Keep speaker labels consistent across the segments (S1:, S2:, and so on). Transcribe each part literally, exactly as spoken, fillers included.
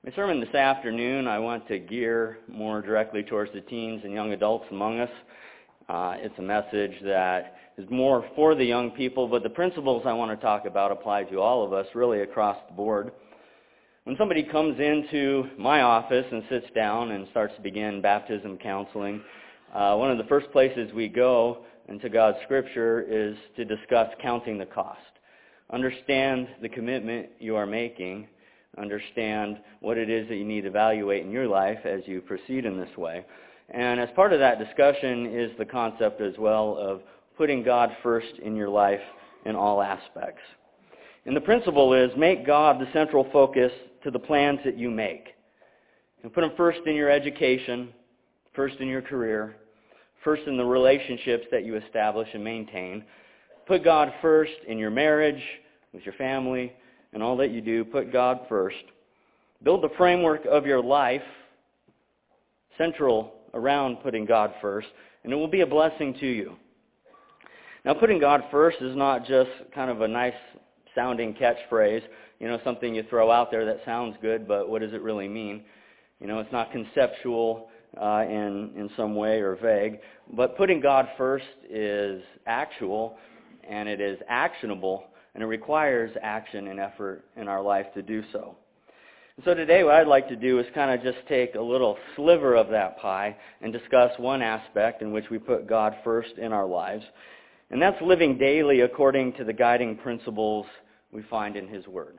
S1: My sermon this afternoon, I want to gear more directly towards the teens and young adults among us. Uh, it's a message that is more for the young people, but the principles I want to talk about apply to all of us, really across the board. When somebody comes into my office and sits down and starts to begin baptism counseling, uh, one of the first places we go into God's Scripture is to discuss counting the cost. Understand the commitment you are making. Understand what it is that you need to evaluate in your life as you proceed in this way. And as part of that discussion is the concept as well of putting God first in your life in all aspects. And the principle is make God the central focus to the plans that you make. And put Him first in your education, first in your career, first in the relationships that you establish and maintain. Put God first in your marriage, with your family, and all that you do. Put God first. Build the framework of your life central around putting God first, and it will be a blessing to you. Now, putting God first is not just kind of a nice sounding catchphrase, you know, something you throw out there that sounds good, but what does it really mean? You know, it's not conceptual uh, in, in some way or vague, but putting God first is actual, and it is actionable, and it requires action and effort in our life to do so. And so today what I'd like to do is kind of just take a little sliver of that pie and discuss one aspect in which we put God first in our lives. And that's living daily according to the guiding principles we find in His Word.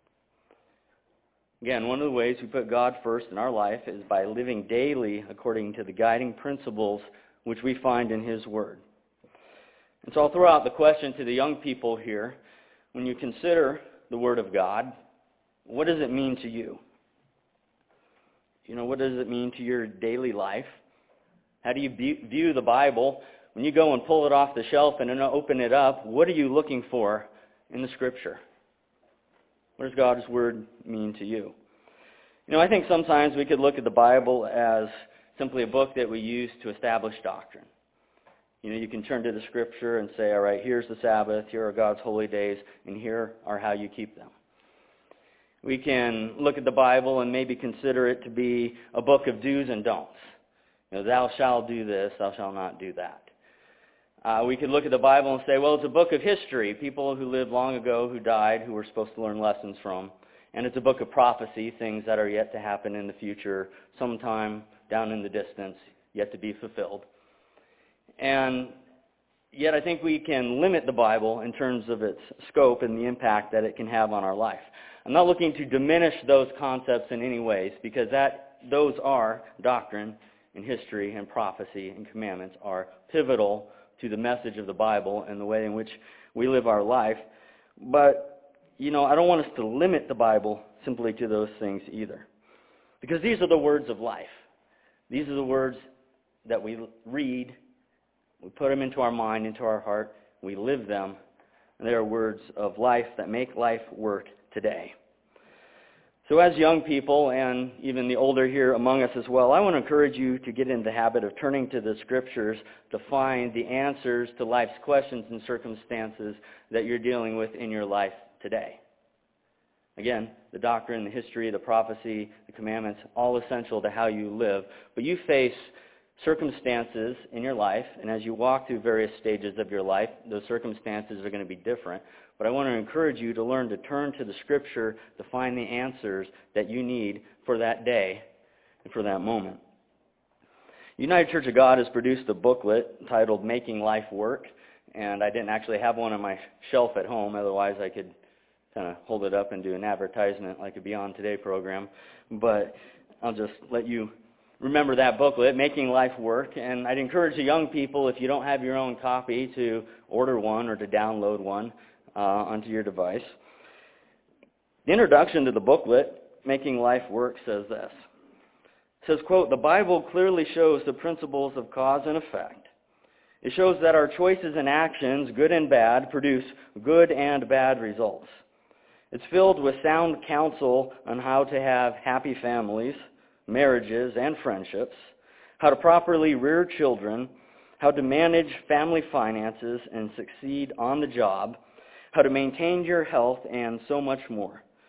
S1: Again, one of the ways we put God first in our life is by living daily according to the guiding principles which we find in His Word. And so I'll throw out the question to the young people here. When you consider the Word of God, what does it mean to you? You know, what does it mean to your daily life? How do you view the Bible? When you go and pull it off the shelf and then open it up, what are you looking for in the Scripture? What does God's Word mean to you? You know, I think sometimes we could look at the Bible as simply a book that we use to establish doctrine. You know, you can turn to the Scripture and say, all right, here's the Sabbath, here are God's holy days, and here are how you keep them. We can look at the Bible and maybe consider it to be a book of do's and don'ts. You know, thou shalt do this, thou shalt not do that. Uh, we could look at the Bible and say, well, it's a book of history, people who lived long ago, who died, who we're supposed to learn lessons from. And it's a book of prophecy, things that are yet to happen in the future, sometime down in the distance, yet to be fulfilled. And yet I think we can limit the Bible in terms of its scope and the impact that it can have on our life. I'm not looking to diminish those concepts in any ways, because that those are doctrine and history and prophecy and commandments are pivotal to the message of the Bible and the way in which we live our life. But, you know, I don't want us to limit the Bible simply to those things either. Because these are the words of life. These are the words that we read. We put them into our mind, into our heart. We live them. And they are words of life that make life work today. So as young people, and even the older here among us as well, I want to encourage you to get in the habit of turning to the Scriptures to find the answers to life's questions and circumstances that you're dealing with in your life today. Again, the doctrine, the history, the prophecy, the commandments, all essential to how you live. But you face circumstances in your life, and as you walk through various stages of your life, those circumstances are going to be different. But I want to encourage you to learn to turn to the Scripture to find the answers that you need for that day and for that moment. United Church of God has produced a booklet titled Making Life Work, and I didn't actually have one on my shelf at home, otherwise I could kind of hold it up and do an advertisement like a Beyond Today program. But I'll just let you remember that booklet, Making Life Work, and I'd encourage the young people, if you don't have your own copy, to order one or to download one uh, onto your device. The introduction to the booklet, Making Life Work, says this. It says, quote, "The Bible clearly shows the principles of cause and effect. It shows that our choices and actions, good and bad, produce good and bad results. It's filled with sound counsel on how to have happy families, marriages, and friendships, how to properly rear children, how to manage family finances and succeed on the job, how to maintain your health, and so much more.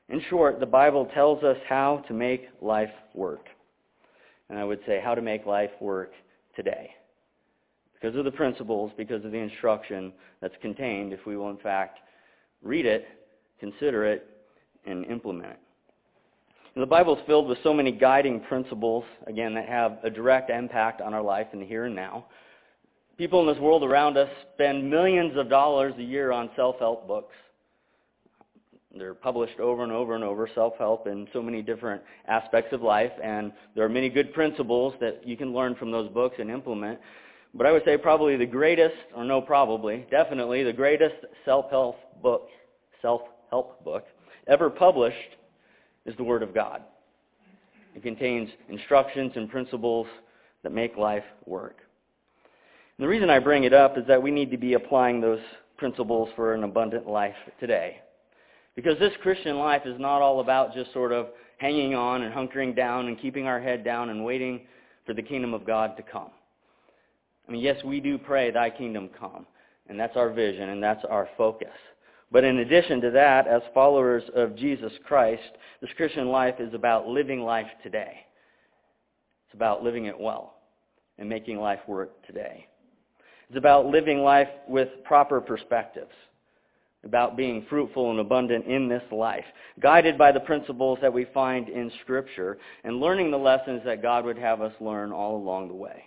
S1: In short, the Bible tells us how to make life work. And I would say how to make life work today. Because of the principles, because of the instruction that's contained, if we will in fact read it, consider it, and implement it. And the Bible is filled with so many guiding principles, again, that have a direct impact on our life in the here and now. People in this world around us spend millions of dollars a year on self-help books. They're published over and over and over, self-help in so many different aspects of life, and there are many good principles that you can learn from those books and implement. But I would say probably the greatest, or no probably, definitely the greatest self-help book, self-help book ever published is the Word of God. It contains instructions and principles that make life work. And the reason I bring it up is that we need to be applying those principles for an abundant life today. Because this Christian life is not all about just sort of hanging on and hunkering down and keeping our head down and waiting for the kingdom of God to come. I mean, yes, we do pray, thy kingdom come. And that's our vision and that's our focus. But in addition to that, as followers of Jesus Christ, this Christian life is about living life today. It's about living it well and making life work today. It's about living life with proper perspectives, about being fruitful and abundant in this life, guided by the principles that we find in Scripture, and learning the lessons that God would have us learn all along the way.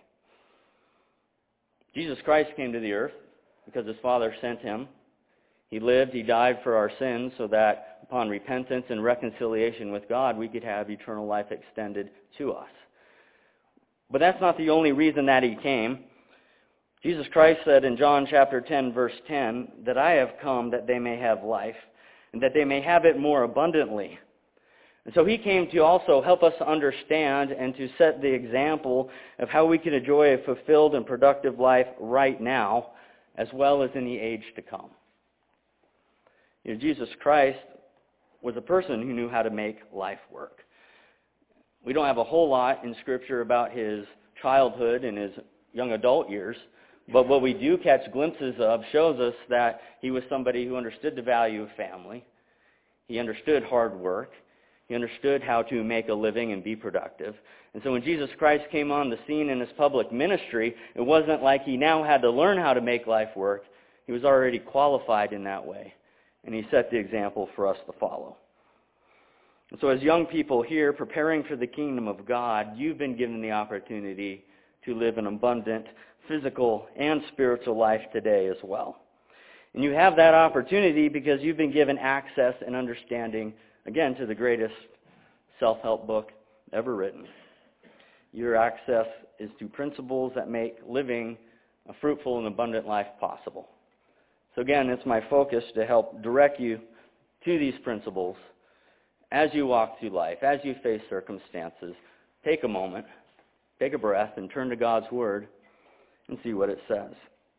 S1: Jesus Christ came to the earth because his Father sent him. He lived, he died for our sins so that upon repentance and reconciliation with God, we could have eternal life extended to us. But that's not the only reason that he came. Jesus Christ said in John chapter ten, verse ten, that I have come that they may have life, and that they may have it more abundantly. And so he came to also help us understand and to set the example of how we can enjoy a fulfilled and productive life right now, as well as in the age to come. You know, Jesus Christ was a person who knew how to make life work. We don't have a whole lot in Scripture about his childhood and his young adult years, but what we do catch glimpses of shows us that he was somebody who understood the value of family. He understood hard work. He understood how to make a living and be productive. And so when Jesus Christ came on the scene in his public ministry, it wasn't like he now had to learn how to make life work. He was already qualified in that way. And he set the example for us to follow. And so as young people here preparing for the kingdom of God, you've been given the opportunity to live an abundant physical and spiritual life today as well. And you have that opportunity because you've been given access and understanding, again, to the greatest self-help book ever written. Your access is to principles that make living a fruitful and abundant life possible. So again, it's my focus to help direct you to these principles as you walk through life, as you face circumstances. Take a moment, take a breath, and turn to God's Word and see what it says.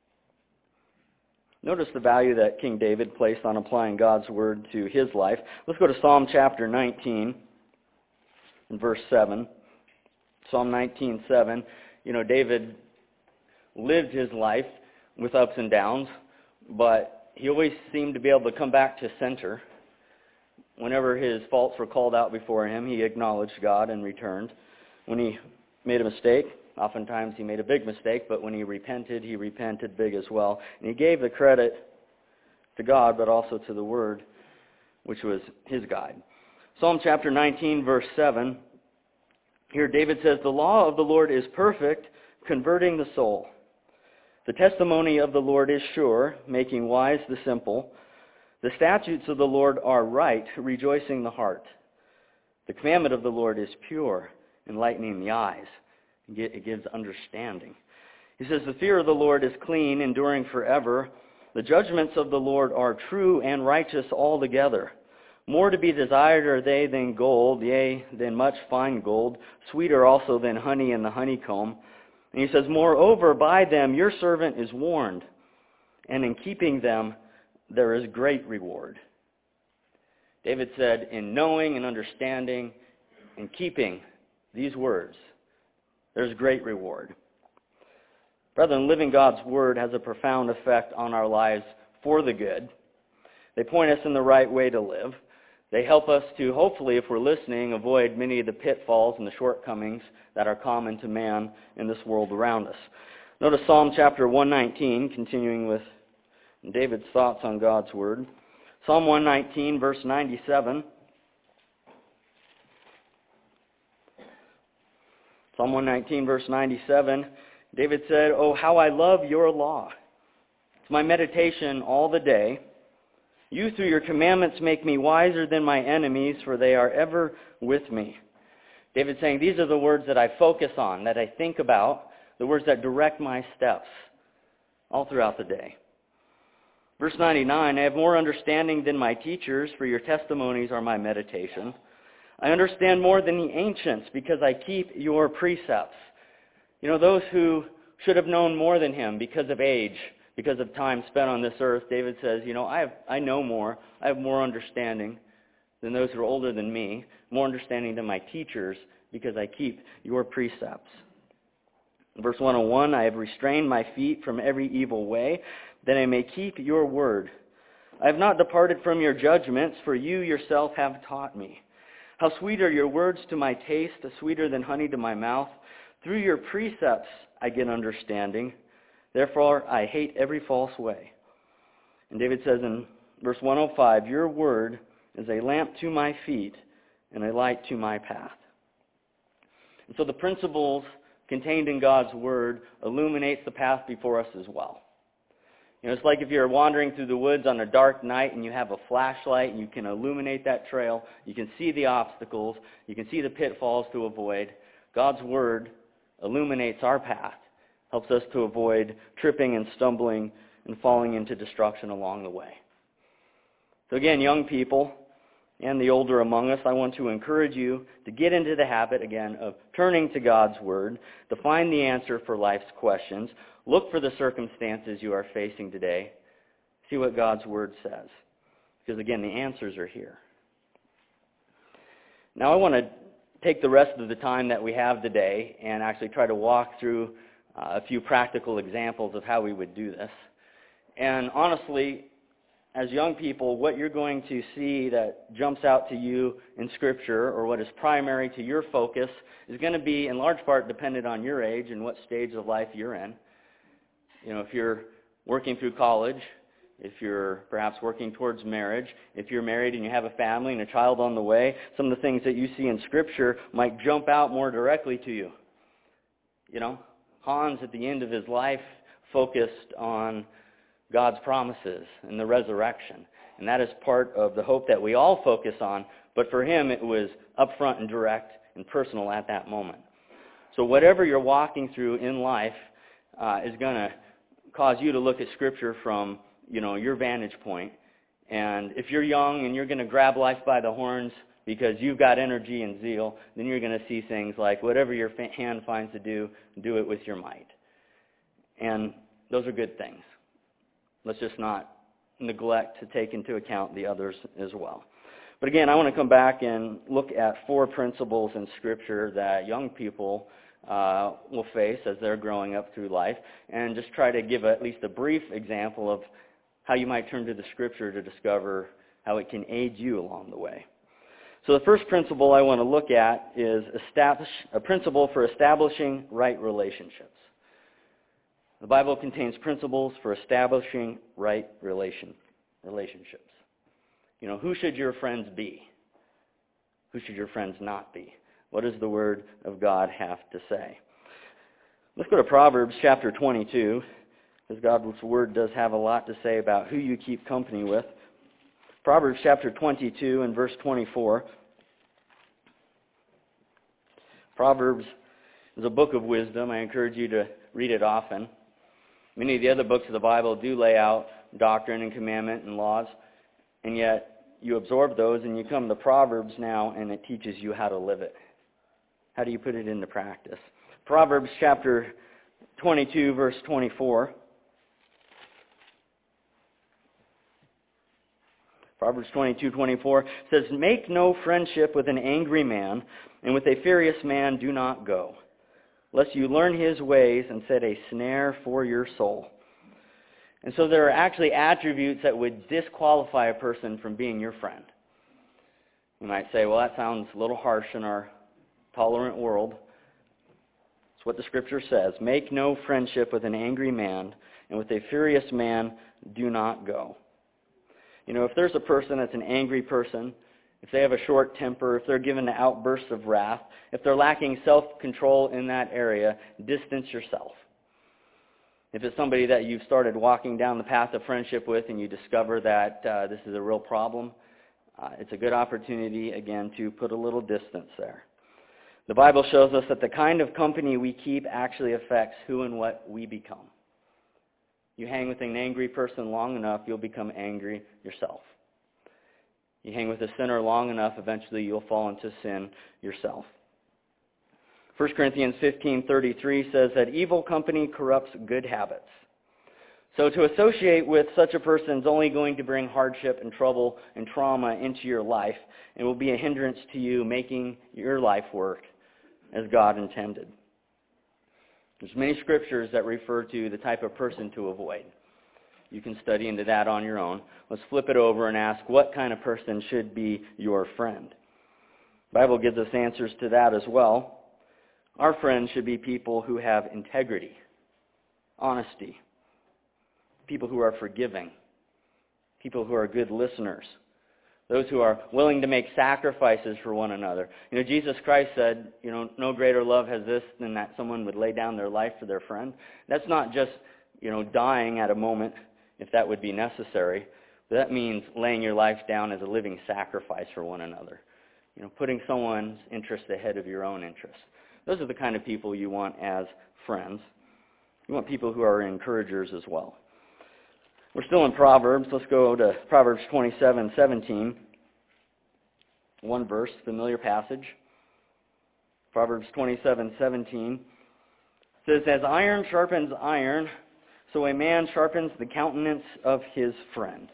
S1: Notice the value that King David placed on applying God's Word to his life. Let's go to Psalm chapter nineteen and verse seven. Psalm nineteen, seven. You know, David lived his life with ups and downs, but he always seemed to be able to come back to center. Whenever his faults were called out before him, he acknowledged God and returned. When he made a mistake, oftentimes he made a big mistake, but when he repented, he repented big as well. And he gave the credit to God, but also to the Word, which was his guide. Psalm chapter nineteen, verse seven. Here David says, "The law of the Lord is perfect, converting the soul. The testimony of the Lord is sure, making wise the simple. The statutes of the Lord are right, rejoicing the heart. The commandment of the Lord is pure, enlightening the eyes." It gives understanding. He says, "The fear of the Lord is clean, enduring forever. The judgments of the Lord are true and righteous altogether. More to be desired are they than gold, yea, than much fine gold, sweeter also than honey in the honeycomb." And he says, "Moreover, by them your servant is warned, and in keeping them there is great reward." David said, in knowing and understanding and keeping these words, there's great reward. Brethren, living God's Word has a profound effect on our lives for the good. They point us in the right way to live. They help us to, hopefully, if we're listening, avoid many of the pitfalls and the shortcomings that are common to man in this world around us. Notice Psalm chapter one nineteen, continuing with David's thoughts on God's Word. Psalm one nineteen, verse ninety-seven. Psalm one nineteen, verse ninety-seven, David said, "Oh, how I love your law. It's my meditation all the day. You, through your commandments, make me wiser than my enemies, for they are ever with me." David's saying, these are the words that I focus on, that I think about, the words that direct my steps all throughout the day. Verse ninety-nine, "I have more understanding than my teachers, for your testimonies are my meditation. I understand more than the ancients, because I keep your precepts." You know, those who should have known more than him because of age, because of time spent on this earth, David says, you know, I have I know more, I have more understanding than those who are older than me, more understanding than my teachers, because I keep your precepts. Verse one oh one, "I have restrained my feet from every evil way, that I may keep your word. I have not departed from your judgments, for you yourself have taught me. How sweet are your words to my taste, sweeter than honey to my mouth. Through your precepts I get understanding. Therefore I hate every false way." And David says in verse one oh five, "Your word is a lamp to my feet and a light to my path." And so the principles contained in God's word illuminates the path before us as well. You know, it's like if you're wandering through the woods on a dark night and you have a flashlight and you can illuminate that trail, you can see the obstacles, you can see the pitfalls to avoid. God's word illuminates our path, helps us to avoid tripping and stumbling and falling into destruction along the way. So again, young people and the older among us, I want to encourage you to get into the habit, again, of turning to God's word to find the answer for life's questions. Look for the circumstances you are facing today. See what God's word says. Because again, the answers are here. Now I want to take the rest of the time that we have today and actually try to walk through uh, a few practical examples of how we would do this. And honestly, as young people, what you're going to see that jumps out to you in Scripture, or what is primary to your focus, is going to be in large part dependent on your age and what stage of life you're in. You know, if you're working through college, if you're perhaps working towards marriage, if you're married and you have a family and a child on the way, some of the things that you see in Scripture might jump out more directly to you. You know, Hans at the end of his life focused on God's promises and the resurrection. And that is part of the hope that we all focus on, but for him it was upfront and direct and personal at that moment. So whatever you're walking through in life uh, is going to cause you to look at Scripture from, you know, your vantage point. And if you're young and you're going to grab life by the horns because you've got energy and zeal, then you're going to see things like whatever your hand finds to do, do it with your might. And those are good things. Let's just not neglect to take into account the others as well. But again, I want to come back and look at four principles in Scripture that young people uh, will face as they're growing up through life, and just try to give a, at least a brief example of how you might turn to the Scripture to discover how it can aid you along the way. So the first principle I want to look at is establish a principle for establishing right relationships. The Bible contains principles for establishing right relation, relationships. You know, who should your friends be? Who should your friends not be? What does the Word of God have to say? Let's go to Proverbs chapter twenty-two, because God's Word does have a lot to say about who you keep company with. Proverbs chapter twenty-two and verse twenty-four. Proverbs is a book of wisdom. I encourage you to read it often. Many of the other books of the Bible do lay out doctrine and commandment and laws, and yet you absorb those and you come to Proverbs now and it teaches you how to live it. How do you put it into practice? Proverbs chapter twenty-two, verse twenty-four. Proverbs twenty-two, twenty-four says, "Make no friendship with an angry man, and with a furious man do not go, lest you learn his ways and set a snare for your soul." And so there are actually attributes that would disqualify a person from being your friend. You might say, well, that sounds a little harsh in our tolerant world. It's what the Scripture says. Make no friendship with an angry man, and with a furious man do not go. You know, if there's a person that's an angry person, if they have a short temper, if they're given to outbursts of wrath, if they're lacking self-control in that area, distance yourself. If it's somebody that you've started walking down the path of friendship with and you discover that uh, this is a real problem, uh, it's a good opportunity, again, to put a little distance there. The Bible shows us that the kind of company we keep actually affects who and what we become. You hang with an angry person long enough, you'll become angry yourself. You hang with a sinner long enough, eventually you'll fall into sin yourself. First Corinthians fifteen thirty-three says that evil company corrupts good habits. So to associate with such a person is only going to bring hardship and trouble and trauma into your life and will be a hindrance to you making your life work as God intended. There's many scriptures that refer to the type of person to avoid. You can study into that on your own. Let's flip it over and ask, what kind of person should be your friend? The Bible gives us answers to that as well. Our friends should be people who have integrity, honesty, people who are forgiving, people who are good listeners, those who are willing to make sacrifices for one another. You know, Jesus Christ said, you know, no greater love has this than that someone would lay down their life for their friend. That's not just, you know, dying at a moment, if that would be necessary. But that means laying your life down as a living sacrifice for one another. You know, putting someone's interest ahead of your own interest. Those are the kind of people you want as friends. You want people who are encouragers as well. We're still in Proverbs. Let's go to Proverbs twenty-seven seventeen. One verse, familiar passage. Proverbs twenty-seven seventeen says, as iron sharpens iron, so a man sharpens the countenance of his friend.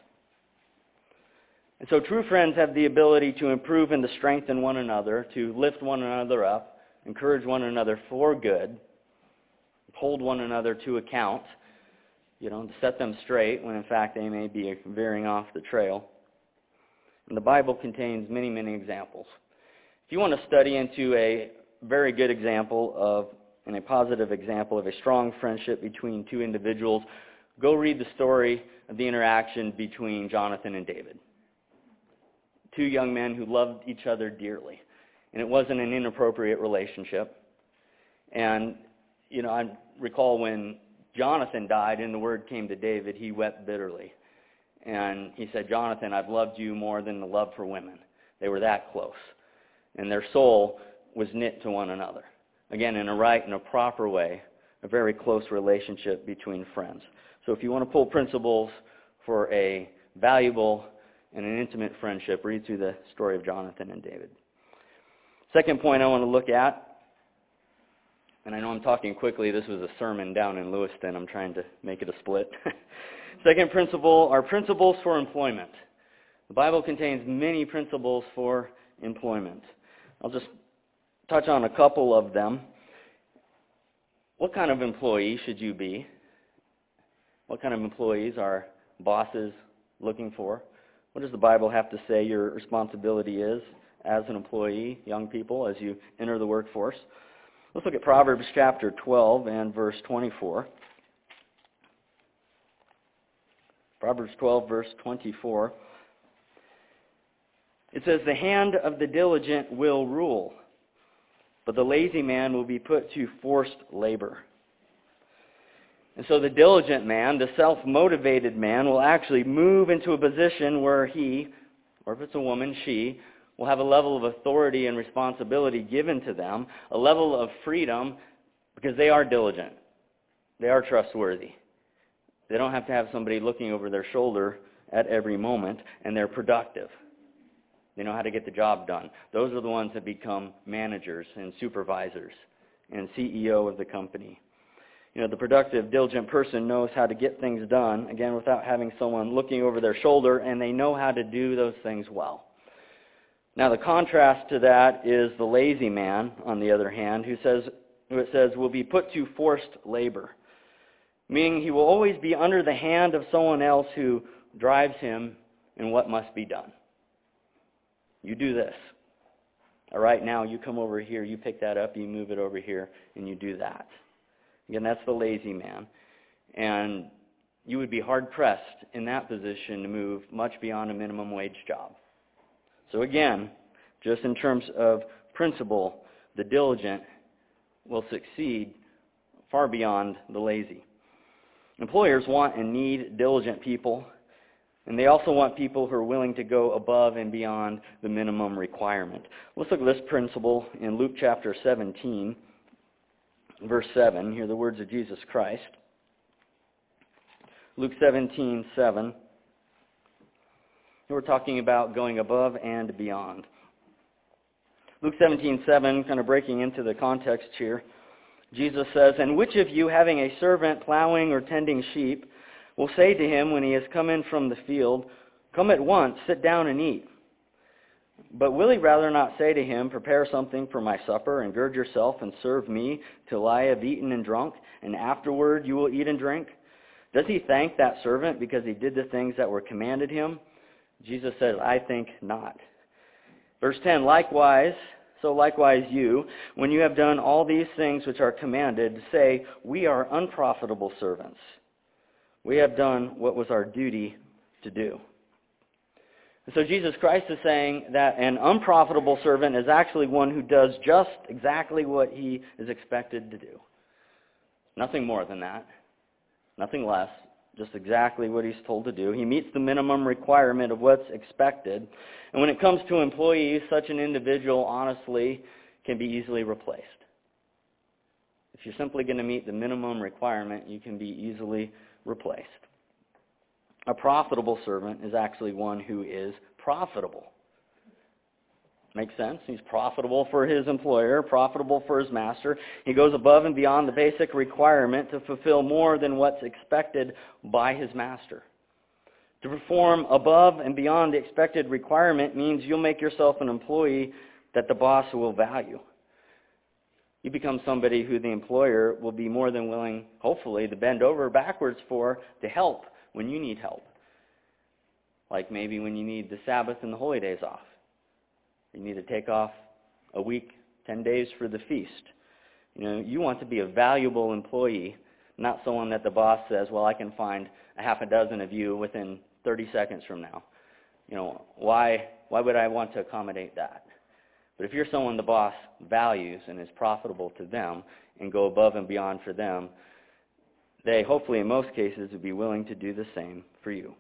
S1: And so true friends have the ability to improve and to strengthen one another, to lift one another up, encourage one another for good, hold one another to account, you know, to set them straight when in fact they may be veering off the trail. And the Bible contains many, many examples. If you want to study into a very good example of, and a positive example of a strong friendship between two individuals, go read the story of the interaction between Jonathan and David. Two young men who loved each other dearly. And it wasn't an inappropriate relationship. And, you know, I recall when Jonathan died and the word came to David, he wept bitterly. And he said, Jonathan, I've loved you more than the love for women. They were that close. And their soul was knit to one another. Again, in a right and a proper way, a very close relationship between friends. So if you want to pull principles for a valuable and an intimate friendship, read through the story of Jonathan and David. Second point I want to look at, and I know I'm talking quickly, this was a sermon down in Lewiston, I'm trying to make it a split. Second principle are principles for employment. The Bible contains many principles for employment. I'll just touch on a couple of them. What kind of employee should you be? What kind of employees are bosses looking for? What does the Bible have to say your responsibility is as an employee, young people, as you enter the workforce? Let's look at Proverbs chapter twelve and verse twenty-four. Proverbs twelve, verse twenty-four. It says, the hand of the diligent will rule, but the lazy man will be put to forced labor. And so the diligent man, the self-motivated man, will actually move into a position where he, or if it's a woman, she, will have a level of authority and responsibility given to them, a level of freedom, because they are diligent. They are trustworthy. They don't have to have somebody looking over their shoulder at every moment, and they're productive. They know how to get the job done. Those are the ones that become managers and supervisors and C E O of the company. You know, the productive, diligent person knows how to get things done, again, without having someone looking over their shoulder, and they know how to do those things well. Now, the contrast to that is the lazy man, on the other hand, who says, who it says will be put to forced labor, meaning he will always be under the hand of someone else who drives him in what must be done. You do this. All right, now you come over here, you pick that up, you move it over here, and you do that. Again, that's the lazy man. And you would be hard-pressed in that position to move much beyond a minimum wage job. So again, just in terms of principle, the diligent will succeed far beyond the lazy. Employers want and need diligent people, and they also want people who are willing to go above and beyond the minimum requirement. Let's look at this principle in Luke chapter seventeen, verse seven. Hear the words of Jesus Christ. Luke seventeen, seven. We're talking about going above and beyond. Luke seventeen, seven, kind of breaking into the context here. Jesus says, "And which of you, having a servant plowing or tending sheep, will say to him when he has come in from the field, 'Come at once, sit down and eat'? But will he rather not say to him, 'Prepare something for my supper, and gird yourself and serve me till I have eaten and drunk, and afterward you will eat and drink'? Does he thank that servant because he did the things that were commanded him?" Jesus says, "I think not." Verse ten, "Likewise, so likewise you, when you have done all these things which are commanded, say, 'We are unprofitable servants. We have done what was our duty to do.'" And so Jesus Christ is saying that an unprofitable servant is actually one who does just exactly what he is expected to do. Nothing more than that. Nothing less. Just exactly what he's told to do. He meets the minimum requirement of what's expected. And when it comes to employees, such an individual, honestly, can be easily replaced. If you're simply going to meet the minimum requirement, you can be easily replaced. A profitable servant is actually one who is profitable. Makes sense? He's profitable for his employer, profitable for his master. He goes above and beyond the basic requirement to fulfill more than what's expected by his master. To perform above and beyond the expected requirement means you'll make yourself an employee that the boss will value. You become somebody who the employer will be more than willing, hopefully, to bend over backwards for to help when you need help. Like maybe when you need the Sabbath and the holy days off. You need to take off a week, ten days for the feast. You know, you want to be a valuable employee, not someone that the boss says, "Well, I can find a half a dozen of you within thirty seconds from now." You know, why why would I want to accommodate that? But if you're someone the boss values and is profitable to them and go above and beyond for them, they hopefully in most cases would be willing to do the same for you.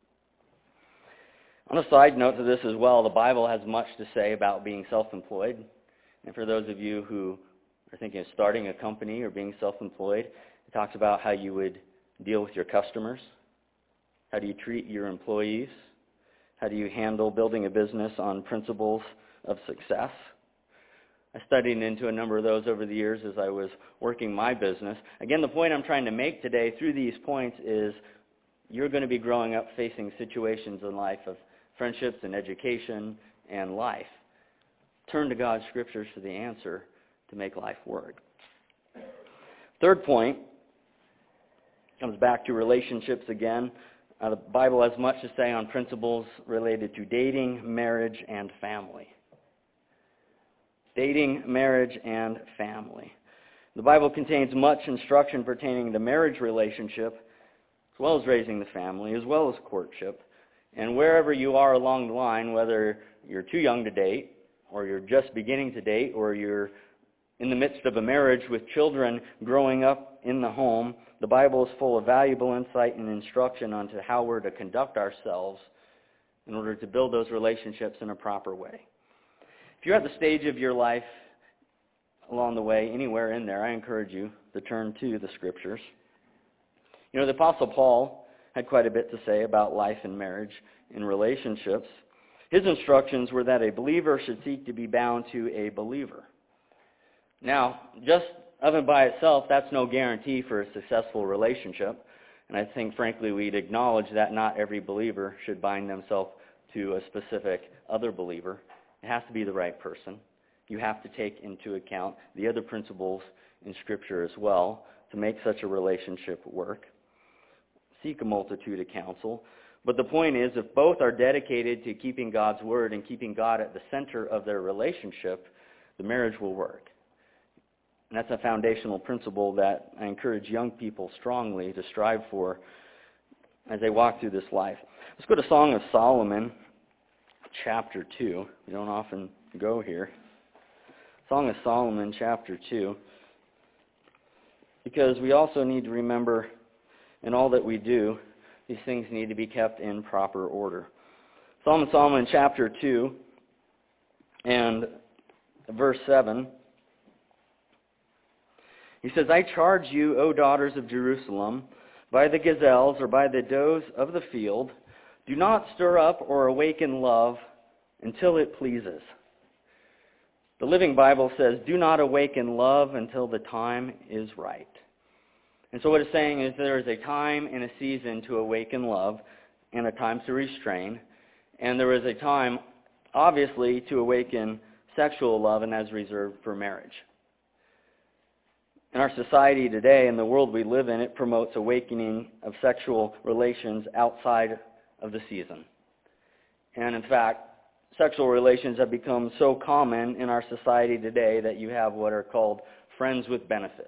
S1: On a side note to this as well, the Bible has much to say about being self-employed. And for those of you who are thinking of starting a company or being self-employed, it talks about how you would deal with your customers. How do you treat your employees? How do you handle building a business on principles of success? I studied into a number of those over the years as I was working my business. Again, the point I'm trying to make today through these points is you're going to be growing up facing situations in life of friendships and education and life. Turn to God's scriptures for the answer to make life work. Third point comes back to relationships again. Uh, the Bible has much to say on principles related to dating, marriage, and family. Dating, marriage, and family. The Bible contains much instruction pertaining to marriage relationship, as well as raising the family, as well as courtship. And wherever you are along the line, whether you're too young to date, or you're just beginning to date, or you're in the midst of a marriage with children growing up in the home, the Bible is full of valuable insight and instruction onto how we're to conduct ourselves in order to build those relationships in a proper way. If you're at the stage of your life along the way, anywhere in there, I encourage you to turn to the Scriptures. You know, the Apostle Paul had quite a bit to say about life and marriage and relationships. His instructions were that a believer should seek to be bound to a believer. Now, just of and by itself, that's no guarantee for a successful relationship. And I think, frankly, we'd acknowledge that not every believer should bind themselves to a specific other believer. It has to be the right person. You have to take into account the other principles in Scripture as well to make such a relationship work. Seek a multitude of counsel. But the point is, if both are dedicated to keeping God's word and keeping God at the center of their relationship, the marriage will work. And that's a foundational principle that I encourage young people strongly to strive for as they walk through this life. Let's go to Song of Solomon, chapter two. We don't often go here. Song of Solomon, chapter two. Because we also need to remember in all that we do, these things need to be kept in proper order. Psalm of Solomon, chapter two, and verse seven. He says, I charge you, O daughters of Jerusalem, by the gazelles or by the does of the field, do not stir up or awaken love until it pleases. The Living Bible says, do not awaken love until the time is right. And so what it's saying is there is a time and a season to awaken love and a time to restrain. And there is a time, obviously, to awaken sexual love, and that's reserved for marriage. In our society today, in the world we live in, it promotes awakening of sexual relations outside of the season. And in fact, sexual relations have become so common in our society today that you have what are called friends with benefits.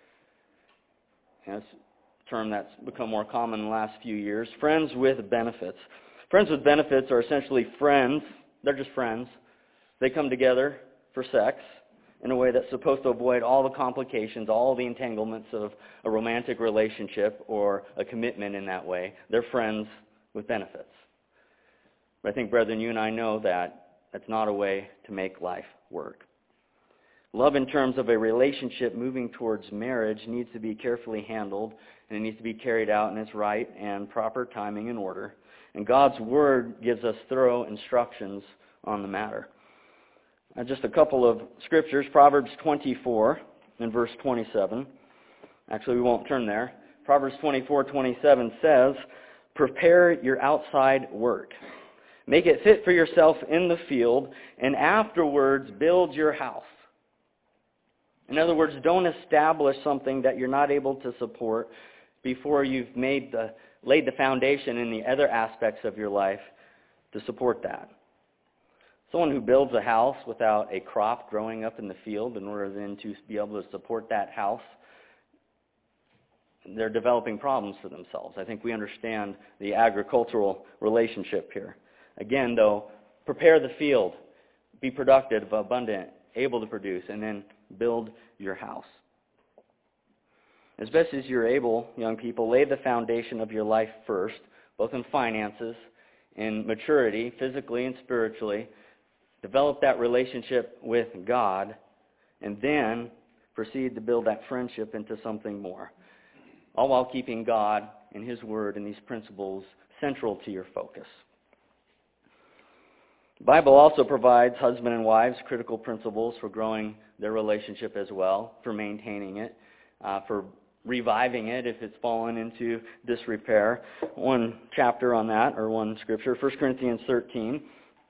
S1: That's a term that's become more common in the last few years. Friends with benefits. Friends with benefits are essentially friends. They're just friends. They come together for sex in a way that's supposed to avoid all the complications, all the entanglements of a romantic relationship or a commitment in that way. They're friends with benefits. But I think, brethren, you and I know that that's not a way to make life work. Love in terms of a relationship moving towards marriage needs to be carefully handled, and it needs to be carried out in its right and proper timing and order. And God's Word gives us thorough instructions on the matter. Uh, just a couple of scriptures. Proverbs twenty-four and verse twenty-seven. Actually, we won't turn there. Proverbs twenty-four twenty-seven says, prepare your outside work. Make it fit for yourself in the field, and afterwards build your house. In other words, don't establish something that you're not able to support before you've made the, laid the foundation in the other aspects of your life to support that. Someone who builds a house without a crop growing up in the field in order then to be able to support that house, they're developing problems for themselves. I think we understand the agricultural relationship here. Again, though, prepare the field, be productive, abundant, able to produce, and then build your house. As best as you're able, young people, lay the foundation of your life first, both in finances, in maturity, physically and spiritually. Develop that relationship with God, and then proceed to build that friendship into something more, all while keeping God and His Word and these principles central to your focus. The Bible also provides husband and wives critical principles for growing their relationship as well, for maintaining it, uh, for reviving it if it's fallen into disrepair. One chapter on that, or one scripture, First Corinthians thirteen.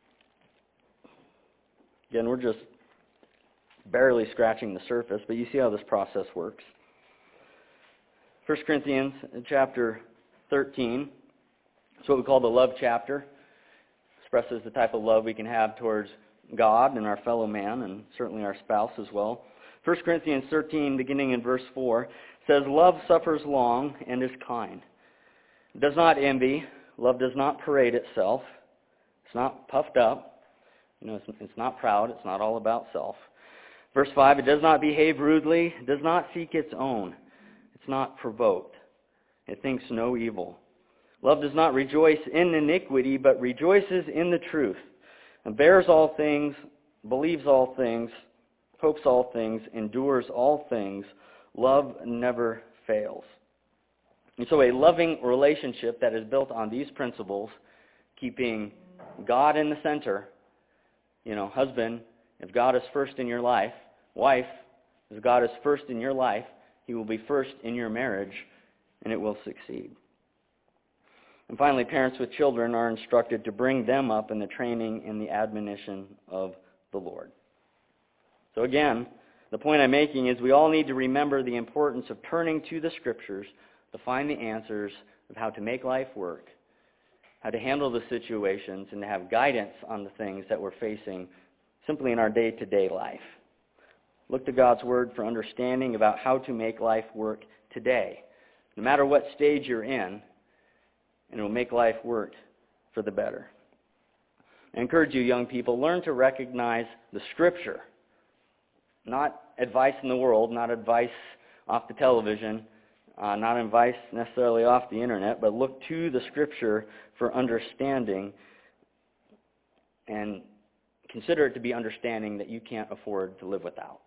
S1: Again, we're just barely scratching the surface, but you see how this process works. First Corinthians chapter thirteen, it's what we call the love chapter. Expresses the type of love we can have towards God and our fellow man, and certainly our spouse as well. First Corinthians thirteen, beginning in verse four, says, love suffers long and is kind. It does not envy. Love does not parade itself. It's not puffed up. You know, it's, it's not proud. It's not all about self. Verse five, it does not behave rudely. It does not seek its own. It's not provoked. It thinks no evil. Love does not rejoice in iniquity, but rejoices in the truth, and bears all things, believes all things, hopes all things, endures all things. Love never fails. And so a loving relationship that is built on these principles, keeping God in the center, you know, husband, if God is first in your life, wife, if God is first in your life, He will be first in your marriage, and it will succeed. And finally, parents with children are instructed to bring them up in the training and the admonition of the Lord. So again, the point I'm making is we all need to remember the importance of turning to the Scriptures to find the answers of how to make life work how to handle the situations, and to have guidance on the things that we're facing simply in our day-to-day life. Look to God's Word for understanding about how to make life work today, no matter what stage you're in, and it will make life work for the better. I encourage you, young people, learn to recognize the Scripture, not advice in the world, not advice off the television, uh, not advice necessarily off the internet, but look to the Scripture for understanding, and consider it to be understanding that you can't afford to live without.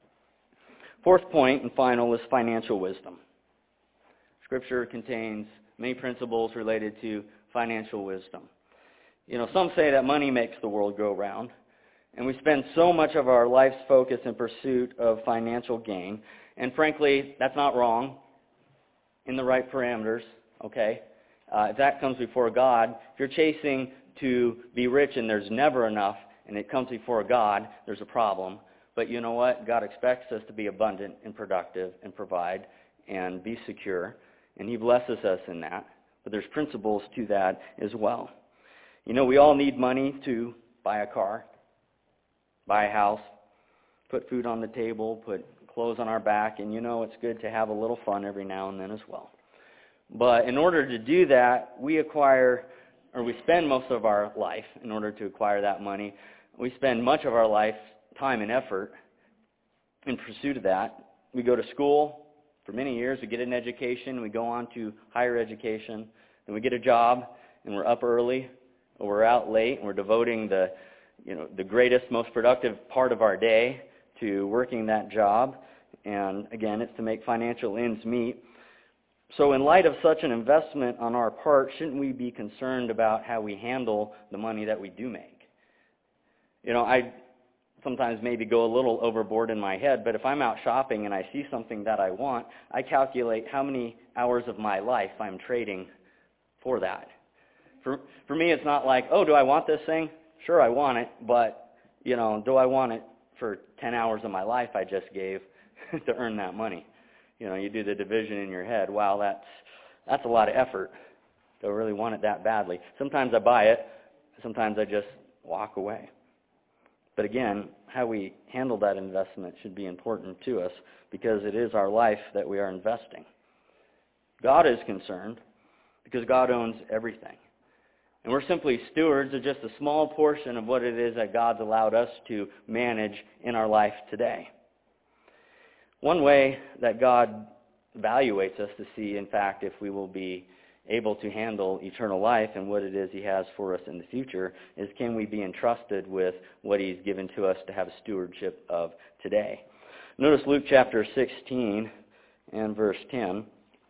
S1: Fourth point and final is financial wisdom. Scripture contains many principles related to financial wisdom. You know, some say that money makes the world go round, and we spend so much of our life's focus in pursuit of financial gain, and frankly, that's not wrong in the right parameters, okay? Uh, if that comes before God, if you're chasing to be rich and there's never enough, and it comes before God, there's a problem. But you know what? God expects us to be abundant and productive and provide and be secure, and He blesses us in that. But there's principles to that as well. You know, we all need money to buy a car, buy a house, put food on the table, put clothes on our back, and you know it's good to have a little fun every now and then as well. But in order to do that, we acquire, or we spend most of our life in order to acquire that money. We spend much of our life, time and effort in pursuit of that. We go to school for many years, we get an education, we go on to higher education, then we get a job, and we're up early, or we're out late, and we're devoting the, you know, the greatest, most productive part of our day to working that job. And again, it's to make financial ends meet. So in light of such an investment on our part, shouldn't we be concerned about how we handle the money that we do make? You know, I sometimes maybe go a little overboard in my head, but if I'm out shopping and I see something that I want, I calculate how many hours of my life I'm trading for that. For for me, it's not like, oh, do I want this thing? Sure, I want it, but, you know, do I want it for ten hours of my life I just gave to earn that money? You know, you do the division in your head. Wow, that's that's a lot of effort. Do I really want it that badly? Sometimes I buy it. Sometimes I just walk away. But again, how we handle that investment should be important to us because it is our life that we are investing. God is concerned because God owns everything. And we're simply stewards of just a small portion of what it is that God's allowed us to manage in our life today. One way that God evaluates us to see, in fact, if we will be able to handle eternal life and what it is He has for us in the future is, can we be entrusted with what He's given to us to have stewardship of today? Notice Luke chapter sixteen and verse ten.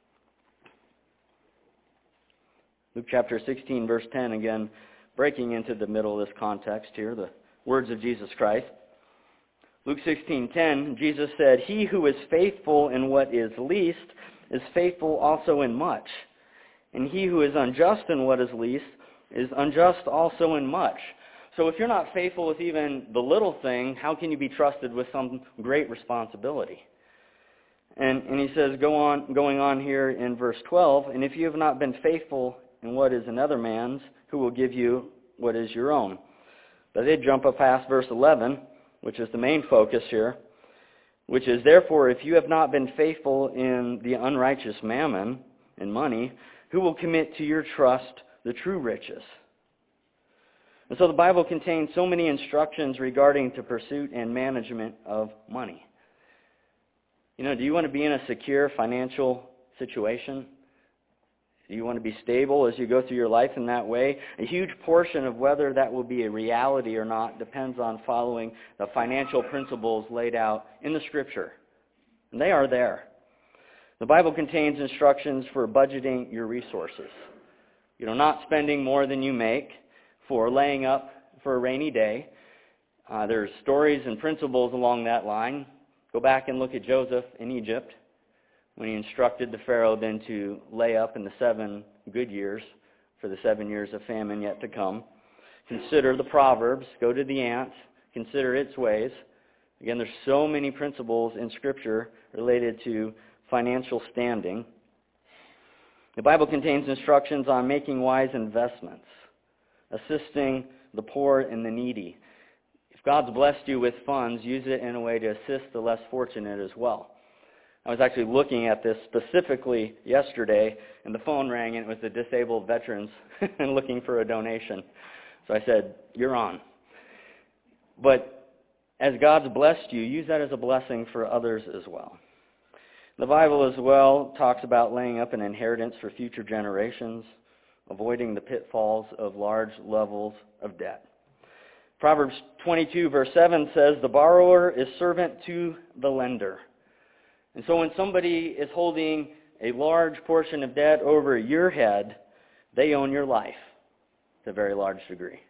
S1: Luke chapter sixteen, verse ten, again, breaking into the middle of this context here, the words of Jesus Christ. Luke sixteen ten, Jesus said, "He who is faithful in what is least is faithful also in much. And he who is unjust in what is least is unjust also in much." So if you're not faithful with even the little thing, how can you be trusted with some great responsibility? And, and he says, go on, going on here in verse twelve, "And if you have not been faithful in what is another man's, who will give you what is your own?" But they jump up past verse eleven, which is the main focus here, which is, "Therefore, if you have not been faithful in the unrighteous mammon, in money, who will commit to your trust the true riches?" And so the Bible contains so many instructions regarding to pursuit and management of money. You know, do you want to be in a secure financial situation? Do you want to be stable as you go through your life in that way? A huge portion of whether that will be a reality or not depends on following the financial principles laid out in the Scripture. And they are there. The Bible contains instructions for budgeting your resources. You know, not spending more than you make, for laying up for a rainy day. Uh, there's stories and principles along that line. Go back and look at Joseph in Egypt when he instructed the Pharaoh then to lay up in the seven good years for the seven years of famine yet to come. Consider the Proverbs. Go to the ants. Consider its ways. Again, there's so many principles in Scripture related to financial standing. The Bible contains instructions on making wise investments, assisting the poor and the needy. If God's blessed you with funds, use it in a way to assist the less fortunate as well. I was actually looking at this specifically yesterday, and the phone rang, and it was the disabled veterans and looking for a donation. So I said, you're on. But as God's blessed you, use that as a blessing for others as well. The Bible as well talks about laying up an inheritance for future generations, avoiding the pitfalls of large levels of debt. Proverbs twenty-two verse seven says, the borrower is servant to the lender. And so when somebody is holding a large portion of debt over your head, they own your life to a very large degree.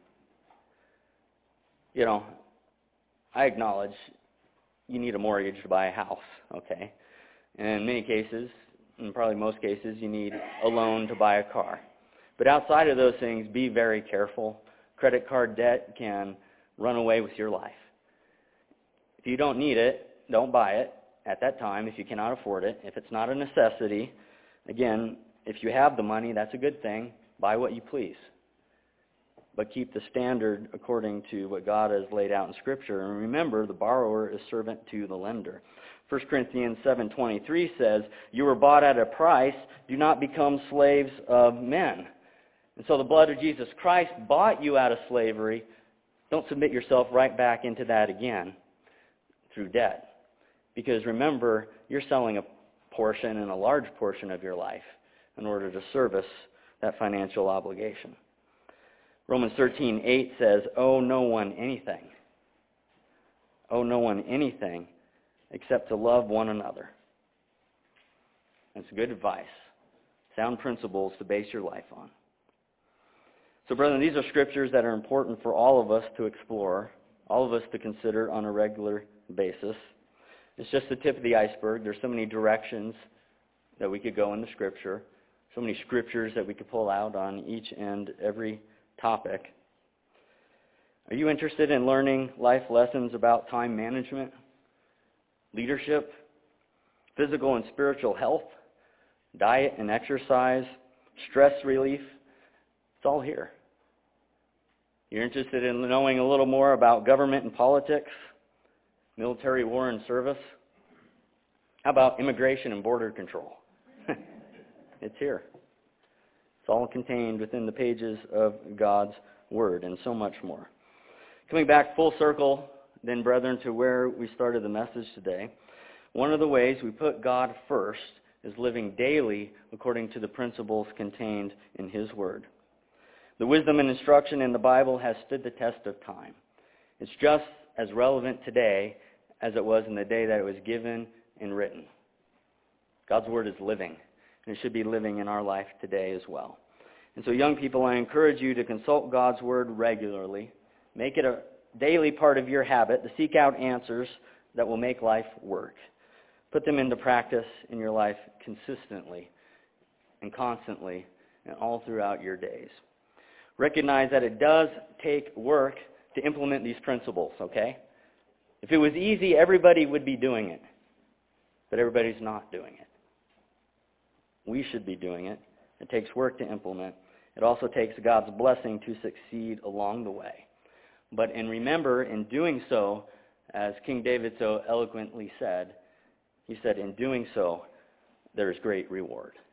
S1: You know, I acknowledge you need a mortgage to buy a house, okay? And in many cases, in probably most cases, you need a loan to buy a car. But outside of those things, be very careful. Credit card debt can run away with your life. If you don't need it, don't buy it at that time if you cannot afford it. If it's not a necessity, again, if you have the money, that's a good thing. Buy what you please. But keep the standard according to what God has laid out in Scripture. And remember, the borrower is servant to the lender. First Corinthians seven twenty-three says, you were bought at a price. Do not become slaves of men. And so the blood of Jesus Christ bought you out of slavery. Don't submit yourself right back into that again through debt. Because remember, you're selling a portion and a large portion of your life in order to service that financial obligation. Romans thirteen eight says, owe no one anything. Owe no one anything except to love one another. That's good advice. Sound principles to base your life on. So, brethren, these are scriptures that are important for all of us to explore, all of us to consider on a regular basis. It's just the tip of the iceberg. There's so many directions that we could go in the Scripture, so many scriptures that we could pull out on each and every topic. Are you interested in learning life lessons about time management, leadership, physical and spiritual health, diet and exercise, stress relief? It's all here. You're interested in knowing a little more about government and politics, military, war, and service? How about immigration and border control? It's here. It's all contained within the pages of God's Word and so much more. Coming back full circle, then, brethren, to where we started the message today, one of the ways we put God first is living daily according to the principles contained in His Word. The wisdom and instruction in the Bible has stood the test of time. It's just as relevant today as it was in the day that it was given and written. God's Word is living, and it should be living in our life today as well. And so, young people, I encourage you to consult God's Word regularly. Make it a daily part of your habit to seek out answers that will make life work. Put them into practice in your life consistently and constantly and all throughout your days. Recognize that it does take work to implement these principles, okay? If it was easy, everybody would be doing it. But everybody's not doing it. We should be doing it. It takes work to implement. It also takes God's blessing to succeed along the way. But and remember, in doing so, as King David so eloquently said, he said, in doing so, there is great reward.